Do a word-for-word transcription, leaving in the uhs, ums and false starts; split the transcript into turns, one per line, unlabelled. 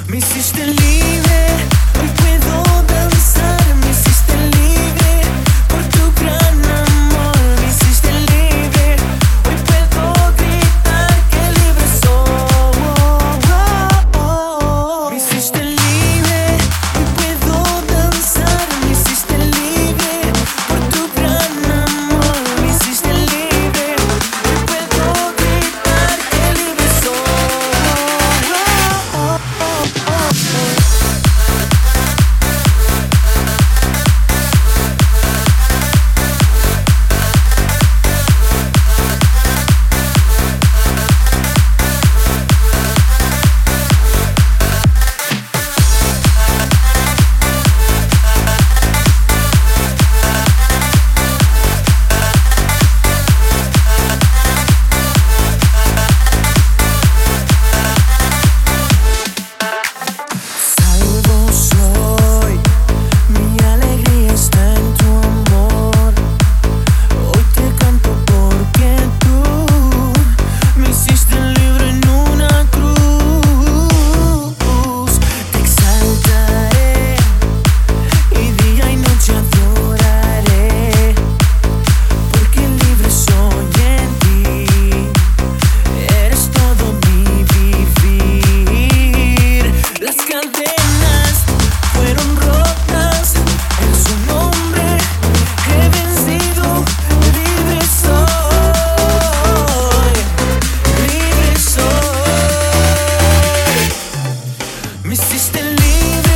Me hiciste libre, hoy puedo danzar. Me hiciste libre por tu gran amor. Me hiciste libre, hoy puedo gritar que libre soy. Me hiciste libre, hoy puedo danzar. Me hiciste libre por tu gran amor. Me hiciste libre, hoy puedo gritar que libre soy. Salvo soy, mi alegría está en tu amor. Hoy te canto porque tú me hiciste libre en una cruz. Te exaltaré y día y noche adoraré, porque libre soy en ti. Eres todo mi vivir. Las cadenas fueron rotas, en su nombre he vencido. Libre soy, libre soy. Me hiciste libre.